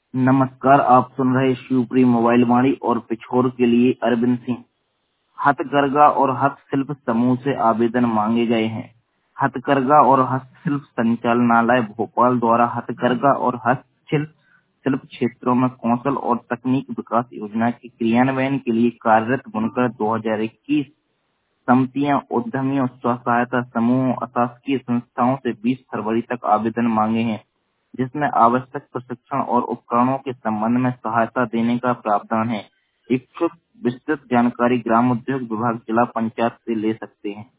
नमस्कार, आप सुन रहे शिवप्री मोबाइल वाणी और पिछोर के लिए अरविंद सिंह। हथकरघा और हस्तशिल्प समूह से आवेदन मांगे गए हैं। हथकरघा और हस्तशिल्प संचालनालय भोपाल द्वारा हथकरघा और हस्तशिल्प शिल्प क्षेत्रों में कौशल और तकनीक विकास योजना के क्रियान्वयन के लिए कार्यरत बुनकर 2021 समितियां, उद्यमियों, स्व सहायता समूहों, अशासकीय संस्थाओं से 20 फरवरी तक आवेदन मांगे हैं, जिसमें आवश्यक प्रशिक्षण और उपकरणों के संबंध में सहायता देने का प्रावधान है। इच्छुक विस्तृत जानकारी ग्राम उद्योग विभाग जिला पंचायत से ले सकते हैं।